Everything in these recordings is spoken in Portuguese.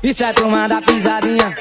Isso é turma da pisadinha.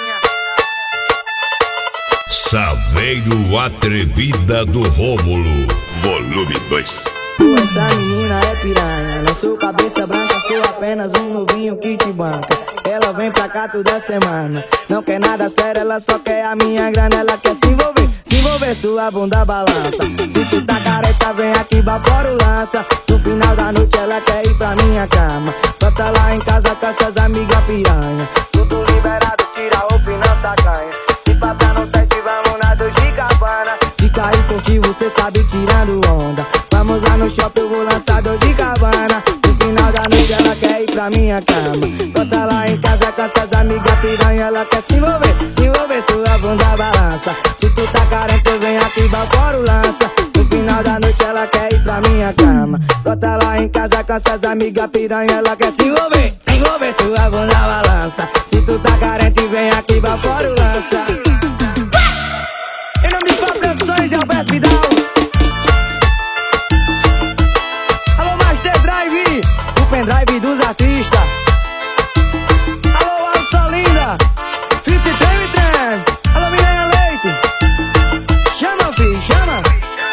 Saveiro Atrevida do Rômulo, volume 2. Essa menina é piranha, não sou cabeça branca, sou apenas um novinho que te banca. Ela vem pra cá toda semana, não quer nada sério, ela só quer a minha grana. Ela quer se envolver, sua bunda balança. Se tu tá careta, vem aqui, bafora o lança. No final da noite ela quer ir pra minha cama. Bota lá em casa com essas amigas piranha. Tudo liberado, tira a roupa e não sacanha. Se passar no teste, vamos na Dolce & Gabbana. Fica aí contigo, cê sabe, tirando onda. Vamos lá no shopping, eu vou lançar Dolce & Gabbana. No final da noite ela quer ir pra minha cama. Bota lá em casa com essas amigas piranha. Ela quer se envolver, sua bunda balança. Se tu tá carente, vem aqui, bafora o lança. No final da noite ela quer ir pra minha cama. Bota lá em casa com essas amigas piranha. Ela quer se envolver, sua bunda balança. Se tu tá carente, vem aqui, bafora o lança. Em nome de Fábio Produções, Alberto Vidal. Alô, Master Drive, o pendrive dos artistas. Alô, Alça Linda, Fit Trem. Alô, Milena Leite. Chama, filho, chama.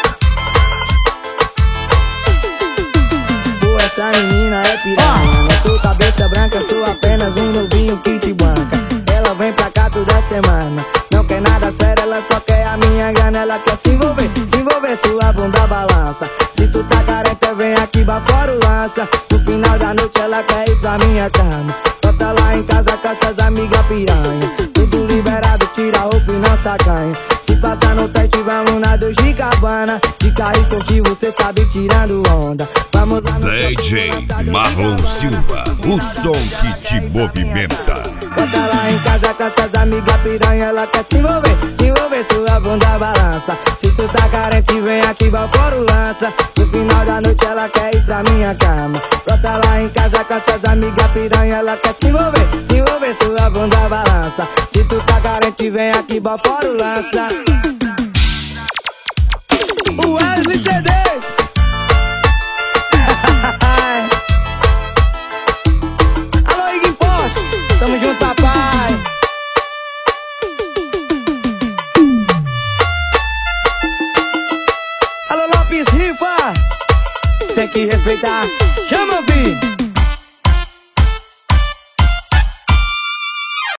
Pô, essa menina é piranha. Não sou cabeça branca, sou apenas um novinho que te banca. Ela vem pra cá toda semana, não quer nada sério, ela só quer a minha grana. Ela quer se envolver, sua bunda balança. Se tu tá careta, vem aqui, bafora o lança. No final da noite ela quer ir pra minha cama. Bota lá em casa com essas amigas piranha. Tudo liberado, tira a roupa e não sacanha. Se passar no teste, vamos na Dolce & Gabbana. De carro esportivo, cê sabe, tirando onda. Vamos lá no DJ Marlon Silva, o som que te movimenta. Bota lá em casa com essas amigas piranha. Ela quer se envolver, sua bunda balança. Se tu tá carente, vem aqui, bafora o lança. No final da noite ela quer ir pra minha cama. Bota lá em casa com essas amigas piranha. Ela quer se envolver, sua bunda balança. Se tu tá carente, vem aqui, bafora o lança. O Wesley CDs. Alô, Iggy Pop, tamo junto, papai. Alô, Lopes Rifa, tem que respeitar. Chama, filho.